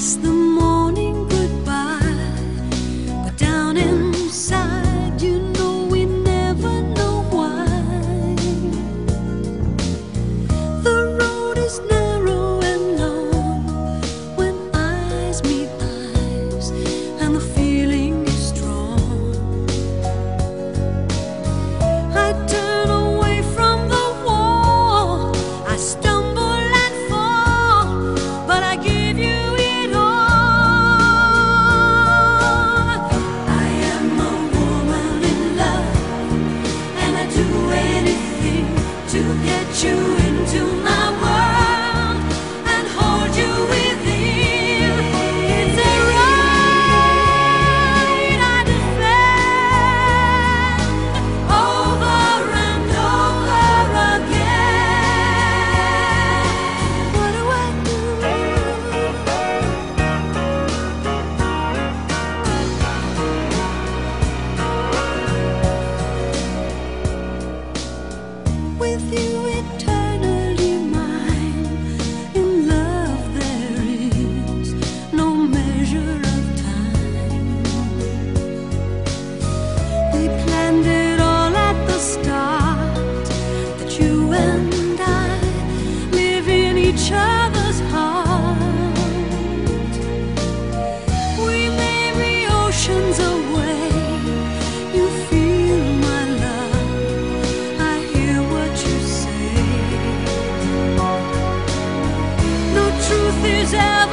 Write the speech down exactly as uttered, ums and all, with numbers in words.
kiss the morning goodbye, but down inside you know we never know why. The road is narrow and long when eyes meet eyes, and the feeling is strong. I turn away from the wall, I stumble and fall, but I give you it all. I am a woman in love, and I do anything to get you into my world and hold you within. It's a right I defend over and over again. What do I do? With you eternally mine, in love there is no measure of time. We planned it all at the start, that you and I live in each other's heart. We may be oceans away, you feel my love, I hear what you say. No truth is ever